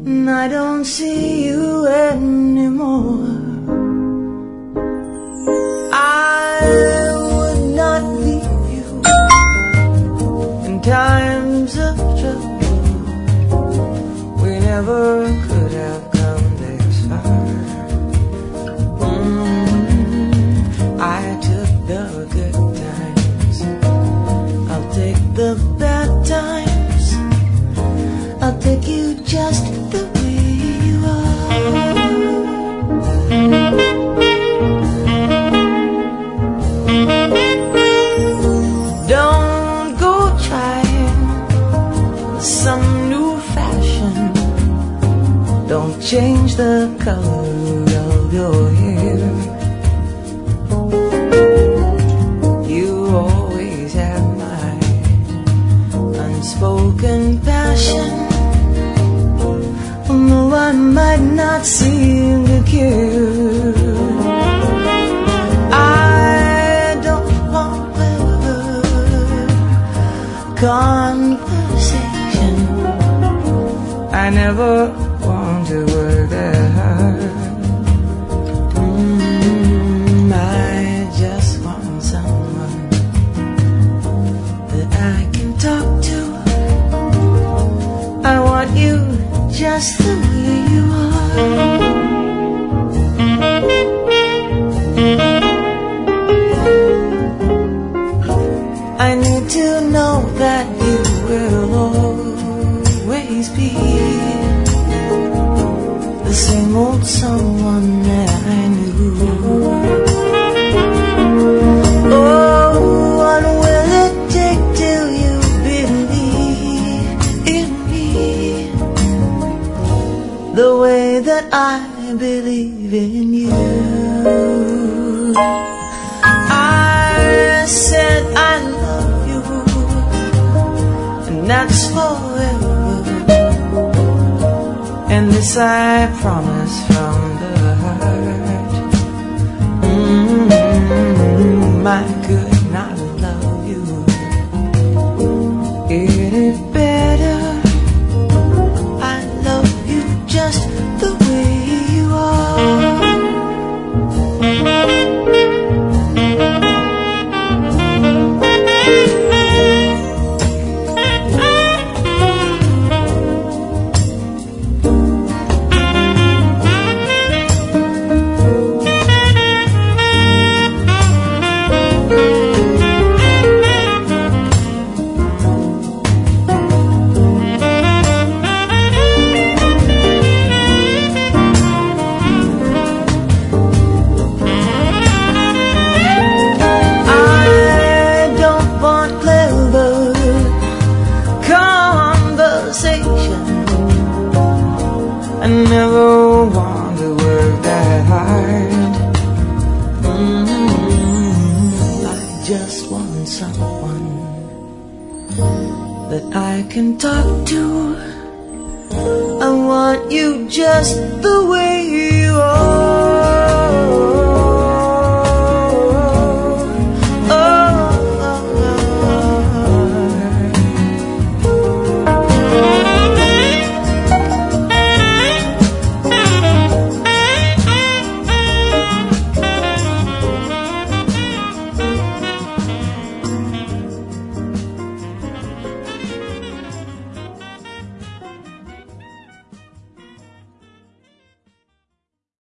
and I don't see you anymore. I would not leave you in times of trouble. We never could have come this far. I took the good times, I'll take the bad times. I'll take you just the way you are. Don't go trying some new fashion. Don't change the color of your hair. You always have my unspoken passion. Although I might not seem to care, I don't want conversation. I never want to work that hard. I just want someone that I can talk to. I want you just the way you are. I need to know that you will always be the same old someone that I knew. Oh, what will it take till you believe in me the way that I believe in you? I said I love you, and that's forever, and this I promise from the heart. I could not love you any better. I love you just the way you are. I never want to work that hard. I just want someone that I can talk to. I want you just the way you are.